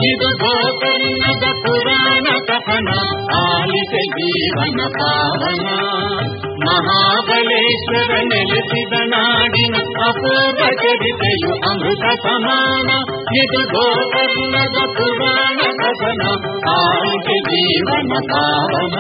ಇದು ಗೋಕರ್ಣದ ಪುರಾಣ ಕಥನ, ಆಲಿಕೆ ಜೀವನ ಪಾವನ. ಮಹಾಬಲೇಶ್ವರ ನೆಲೆಸಿದ ನಾಡಿನ ಅಪೂರ್ವ ಚರಿತೆಯು ಅಮೃತ ಸಮಾನ. ಇದು ಗೋಕರ್ಣದ ಪುರಾಣ ಕಥನ, ಆಲಿಕೆ ಜೀವನ ಪಾವನ.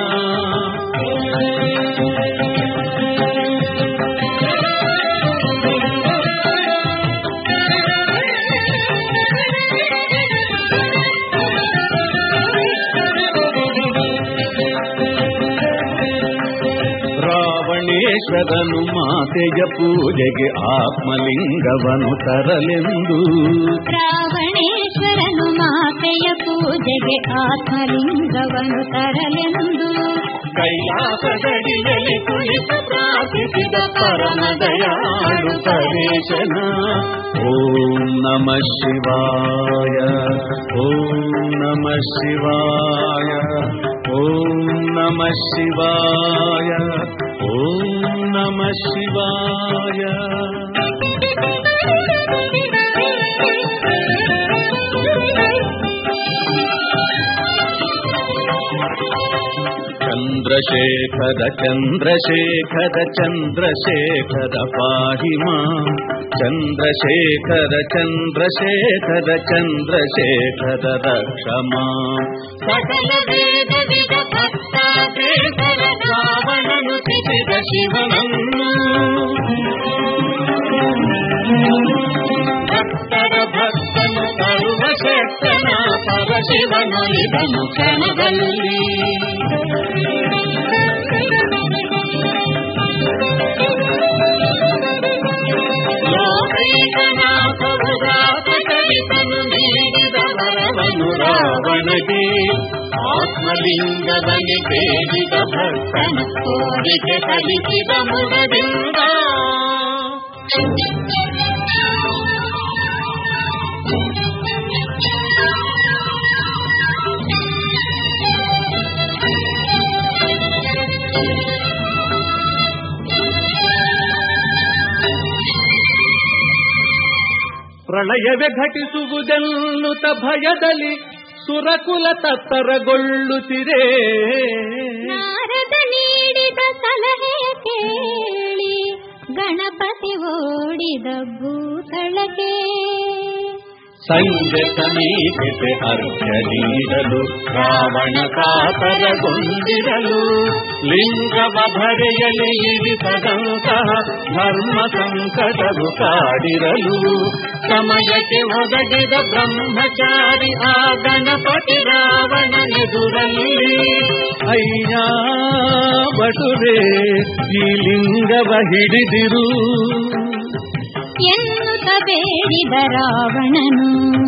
ರಾವಣೇಶ್ವರನು ಮಾತೆಯ ಪೂಜೆಗೆ ಆತ್ಮಲಿಂಗವನು ತರಲೆಂದು, ರಾವಣೇಶ್ವರನು ಮಾತೆಯ ಪೂಜೆಗೆ ಆತ್ಮಲಿಂಗವನು ತರಲೆಂದು, ಕೈಲಾಸದಡಿಯಲ್ಲಿ ಕುಳಿತು ಪ್ರಾರ್ಥಿಸಿದ ಪರಮ ದಯಾಳು ಪರೇಶನ. ಓಂ ನಮಃ ಶಿವಾಯ, ಓಂ ನಮಃ ಶಿವಾಯ, ಓಂ ನಮಃ ಶಿವಾಯ, ಓಂ ನಮಃ ಶಿವಾಯ. ಚಂದ್ರಶೇಖರ ಚಂದ್ರಶೇಖರ ಚಂದ್ರಶೇಖರ ಪಾಹಿ ಮಾಂ, ಚಂದ್ರಶೇಖರ ಚಂದ್ರಶೇಖರ ಚಂದ್ರಶೇಖರ ರಕ್ಷ ಮಾಂ. ಸಕಲ ವೇದವಿದ ಭಕ್ತಾದೇವರ ರಾವಣನು ತಿಸಿದ ಶಿವನನ್ನು, ಭಕ್ತರ ಭಕ್ತನು ಸರ್ವಶಕ್ತನ ಪರಶಿವನೊಲಿದನು ಕ್ಷಣದಲ್ಲಿ. ಲೋಕೈಕನಾಥವು ರಾಮಚರಿತನು ನೀಡಿದ ವರವನು ರಾವಣಗೆ, ಆತ್ಮಲಿಂಗದಲ್ಲಿ ಬೇಡಿದ ಭಕ್ತನ ಕೋರಿಕೆ ಫಲಿಸಿದ ಮುರದಿಂದ. ಪ್ರಳಯವೇ ಘಟಿಸುವುದೆನ್ನುತ್ತ ಭಯದಲ್ಲಿ ಸುರಕುಲ ತತ್ತರಗೊಳ್ಳುತ್ತಿರೆ, ನಾರದ ನೀಡಿದ ಸಲಹೆ ಕೇಳಿ ಗಣಪತಿ ಓಡಿದ ಭೂತಳಕ್ಕೆ. ಸಂಜೆ ಸಮೀಪಿಸಿ ಅರ್ಘ್ಯ ನೀಡಲು ರಾವಣ ಕಾತರಗೊಂಡಿರಲು, ಲಿಂಗವ ಭರೆಯಲಿ ಇರಿಸದಂತಹ ಧರ್ಮ ಸಂಕಟವು ಕಾಡಿರಲು, ಸಮಯಕ್ಕೆ ಒದಗಿದ ಬ್ರಹ್ಮಚಾರಿ ಆ ಗಣಪತಿ ರಾವಣ ಎದುರಲ್ಲಿ. ಅಯ್ಯ ಬಟುವೆ ಈ ಲಿಂಗವ ಹಿಡಿದಿರು ಎನ್ನುತ್ತ ಬೇಡಿದ ರಾವಣನು.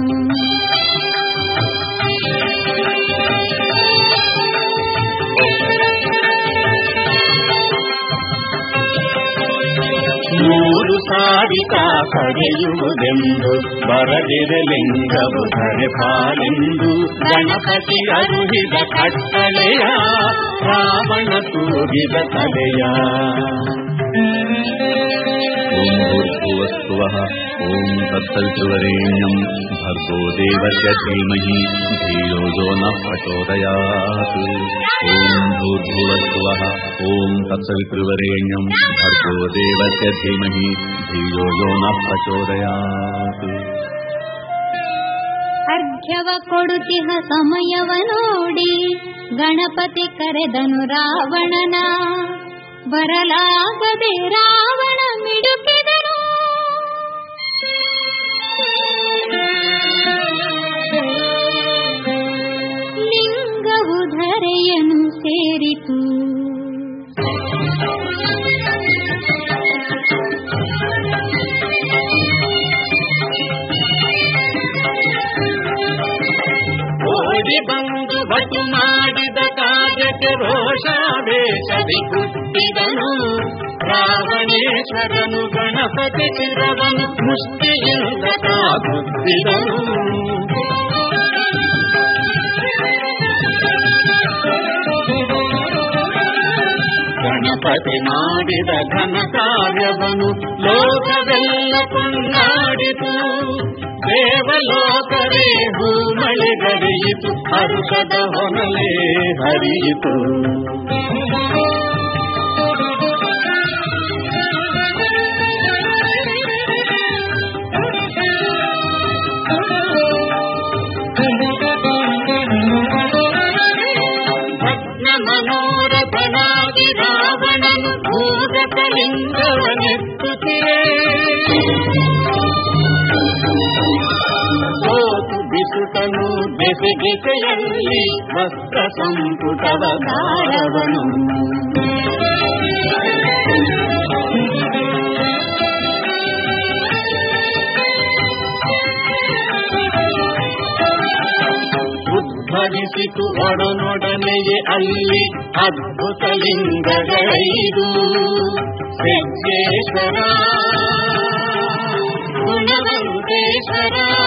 ಮೂರು ಸಾರಿತ ಕರೆಯುವುದೆಂದು ಬರದಿರ ಲಿಂಗವು ಧರೆ ಪಾಲೆಂದು, ಗಣಪತಿ ಅರುಹಿದ ಕಟ್ಟಳೆಯ ರಾವಣ ತೂಗಿದ ತಲೆಯ. ಓಂ ತತ್ಸವಿತುರ್ವರೆಣ್ಯಂ ಭರ್ಗೋ ದೇವಸ್ಯ ಧೀಮಹಿ ಧಿಯೋ ಯೋ ನಃ ಪ್ರಚೋದಯಾತ್. ಓಂ ಭೂರ್ಭುವಸ್ಸುವಃ ಓಂ ತತ್ಸವಿತುರ್ವರೆಣ್ಯಂ ಭರ್ಗೋ ದೇವಸ್ಯ ಧೀಮಹಿ ಧಿಯೋ ಯೋ ನಃ ಪ್ರಚೋದಯಾತ್. ಅರ್ಘ್ಯವ ಕೊಡುತ್ತಿಹ ಸಮಯವ ನೋಡಿ ಗಣಪತಿ ಕರೆದನು ರಾವಣನ, ಬರಲಾಗದೆ ರಾವಣ ಮಿಡುಕಿದನು. ಲಿಂಗವು ಧರೆಯನ್ನು ಸೇರಿತು. ಓಡಿ ಬಂದು ಬಟು ಮಾಡಿದ ಕಾರ್ಯಕ್ಕೆ ರೋಷಾವೇಶದಿ ಹುಟ್ಟಿದನು ರಾವಣೇಶ್ವರನು. ಗಣಪತಿ ಶಿರವನು ಮುಷ್ಟಿಯಿಂದ ಕಾಗುತ್ತಿದನು. ಗಣಪತಿ ಮಾಡಿದ ಘನ ಕಾರ್ಯವನು ಲೋಕವೆಲ್ಲ ಕೊಂಡಾಡಿತು. ದೇವಲೋಕವೇ ಭೂಮೈ ಬಳಿಗರಿಯಿತು, ಹರುಷದ ಹೊನಲೇ ಹರಿಯಿತು. ಮನೋರಥನಾಗಿ ರಾವಣನು ಭೂಗತಲಿಂಗವನೆತ್ತುತ್ತಿರೇ, ಸೋತು ಬಿಸುಟನು ಬೆಸೆಗೆಸೆಯಲ್ಲಿ ವಸ್ತ್ರ ಸಂಪುಟವ ದಾರವನು. ಉದ್ಭವಿಸಿತು ಒಡನೊಡನೆಯೇ ಅಲ್ಲಿ ಅದ್ಭುತ ಲಿಂಗಗಳೈದು. ಸಿದ್ದೇಶ್ವರ, ಗುಣವಂತೇಶ್ವರ,